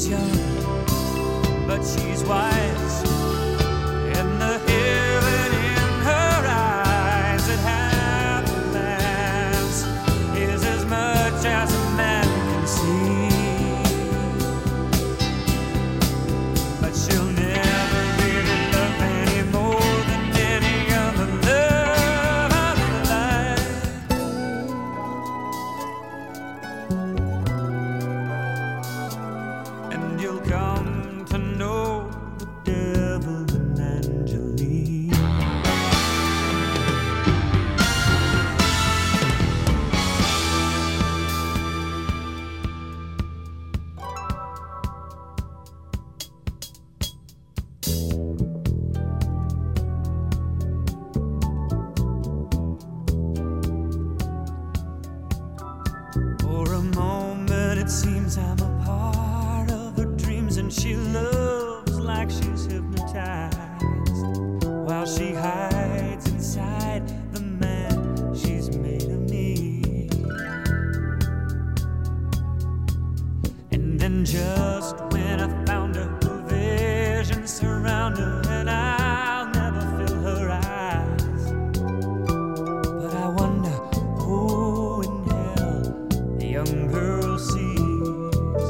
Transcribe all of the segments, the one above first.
She's young, but she's wise, and the heaven in her eyes at half a glance is as much as a man can see. But she'll never really love any more than any other love of her life. And you'll come to know the devil in Angeline. For a moment it seems I'm a part of her dreams, and she loves like she's hypnotized, while she hides inside the man she's made of me. And then just when I found her, the visions surround her, and I'll never fill her eyes. But I wonder who in hell the young girl sees.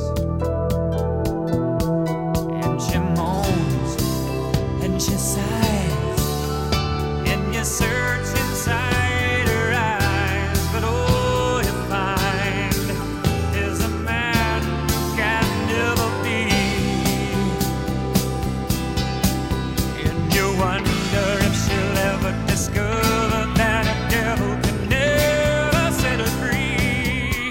And she moans and she sighs, and you search inside her eyes, but all you find is a man who can never be. And you wonder if she'll ever discover that a devil can never set her free.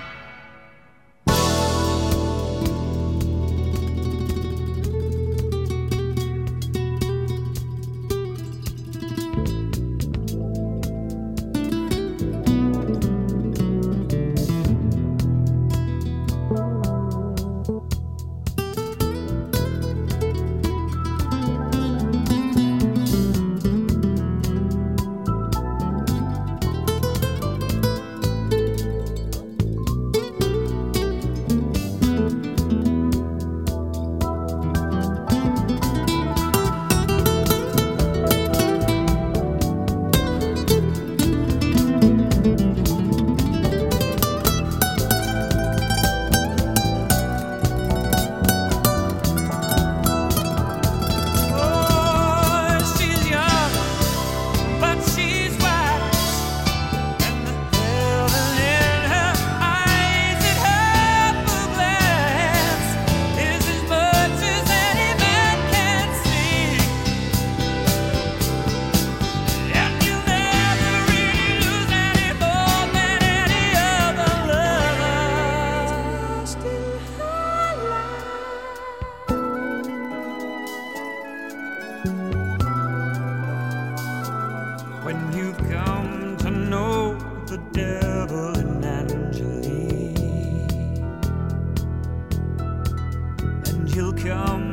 Oh, she's young, but she's wise, and the heaven in her eyes at half a glance is as much as any man can see. And you'll never really lose any more than any other lover. Still when you've come to know the devil in Angeline, and you'll come